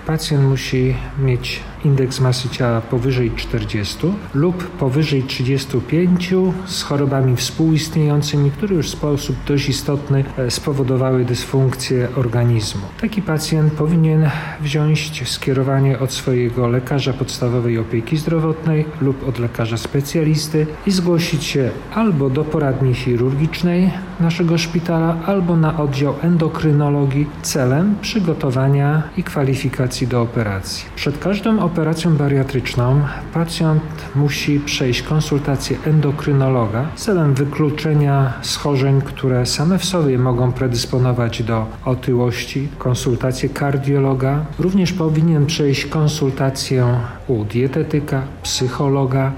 pacjent musi mieć indeks masy ciała powyżej 40 lub powyżej 35 z chorobami współistniejącymi, które już w sposób dość istotny spowodowały dysfunkcję organizmu. Taki pacjent powinien wziąć skierowanie od swojego lekarza podstawowej opieki zdrowotnej lub od lekarza specjalisty i zgłosić się albo do poradni chirurgicznej naszego szpitala, albo na oddział endokrynologii celem przygotowania i kwalifikacji do operacji. Przed każdą operacją bariatryczną pacjent musi przejść konsultację endokrynologa celem wykluczenia schorzeń, które same w sobie mogą predysponować do otyłości, konsultację kardiologa. Również powinien przejść konsultację u dietetyka, psychologa,